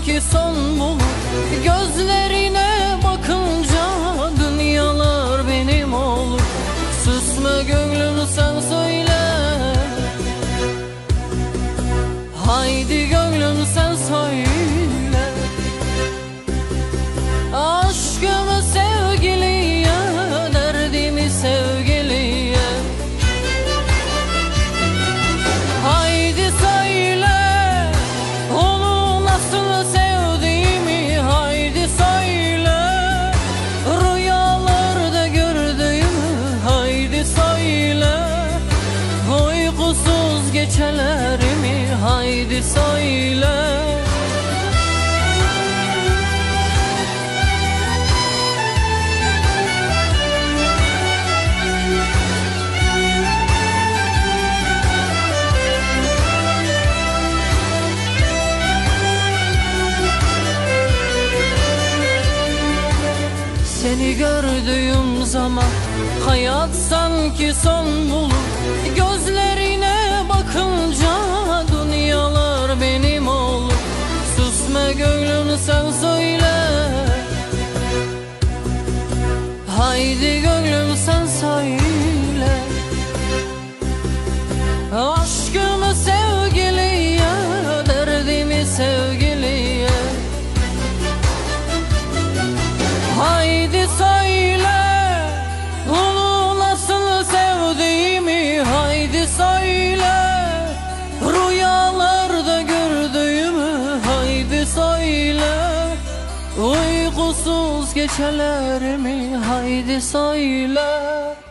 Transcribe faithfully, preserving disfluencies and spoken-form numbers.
sanki son bulur. Gözlerine bakınca dünyalar benim olur. Susma gönlüm sen söyle, haydi gönlüm sen söyle. Aşkımı sevgiliye, derdimi sevgiliye. Haydi söyle onu nasıl sevdiğimi, haydi söyle rüyalarda gördüğümü, haydi söyle uykusuz gecelerimi, haydi söyle. Seni gördüğüm zaman hayat sanki son bulur. Gözlerine bakınca dünyalar benim olur. Susma gönlüm sen söyle, haydi gönlüm sen söyle. Aşkımı sevgiliye, derdimi sevgiliye. Haydi söyle onu nasıl sevdiğimi, haydi söyle rüyalarda gördüğümü, haydi söyle uykusuz gecelerimi, haydi söyle.